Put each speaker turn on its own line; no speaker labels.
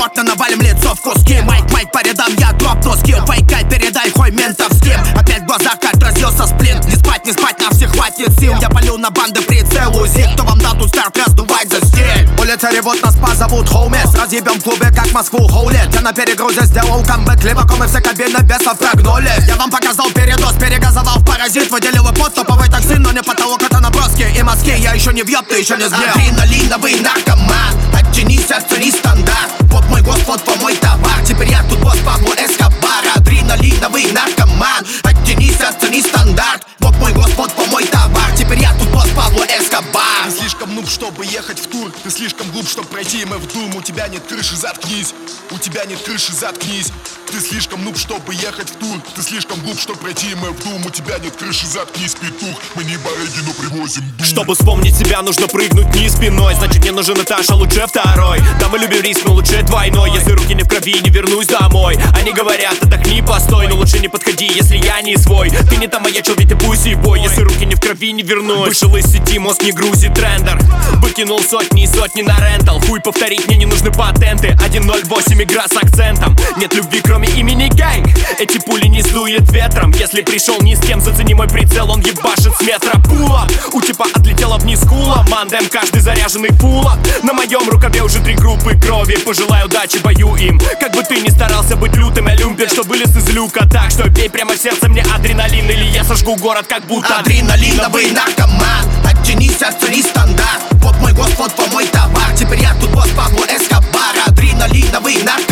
Плотно навалим лицо в куски. Майк, по рядам я дропну скилл. Фейкай, передай хуй ментовским. Опять в глазах как разъелся сплинт. Не спать, на всех хватит сил. Я палю на банды прицел УЗИ. Кто вам дал тут старт, раздувать за стиль. Улица ревут, нас позовут хоумес. Разъебем в клубе, как Москву хоулет. Я на перегрузе сделал камбэк. Леваком и все кабины бесов прогнули. Я вам показал передоз, перегазовал в паразит. Выделил и под топовый токсин, но не потолок, это наброски и мазки. Я еще не въеб, ты еще не сгнил. Адреналиновый наркоман. Оттяни сердце не стандарт. Вот мой господ, вот мой товар. Теперь я тут босс Пабло Эскобар. Адреналиновый наркоман. Оттяни сердце не стандарт. Вот мой господ, вот мой товар. Теперь я тут босс Пабло Эскобар.
Ты слишком нуб, чтобы ехать в тур. Ты слишком глуп, чтобы пройти МФ Дум. У тебя нет крыши, заткнись. У тебя нет крыши, заткнись. Ты слишком нуб, чтобы ехать в тур. Ты слишком глуп, чтобы пройти МФ Дум. У тебя нет крыши, заткнись, петух. Мы не барыги, но привозим дум.
Чтобы вспомнить себя, нужно прыгнуть вниз спиной. Значит, мне нужен этаж, а лучше второй. Да, мы любим риск, но лучше двойной. Если руки не в крови, не вернусь домой. Они говорят, отдохни, постой. Но лучше не подходи, если я не свой. Ты не там маячил, ведь ты пусть бой. Если руки не в крови, не вернусь. Вышел из сети, мозг не грузит трендер. Выкинул сотни и сотни на рентал. Хуй повторить, мне не нужны патенты. 1.08 игра с акцентом. Нет любви, кроме имени гэнг. Эти пули не сдует ветром. Если пришел ни с кем, зацени мой прицел. Он ебашит с метра пула. У типа отлетела вниз кула. Мандем, каждый заряженный пула. На моем рукаве уже 3 группы крови. Пожелаю удачи бою им. Как бы ты ни старался быть лютым, я люмпер, что вылез из люка. Так что бей прямо в сердце мне адреналин. Или я сожгу город, как будто
адреналиновый наркоман. Оттяни сердце не стандарт. Вот мой господ, вот мой товар. Теперь я тут босс Пабло Эскобар. Адреналиновый наркоман.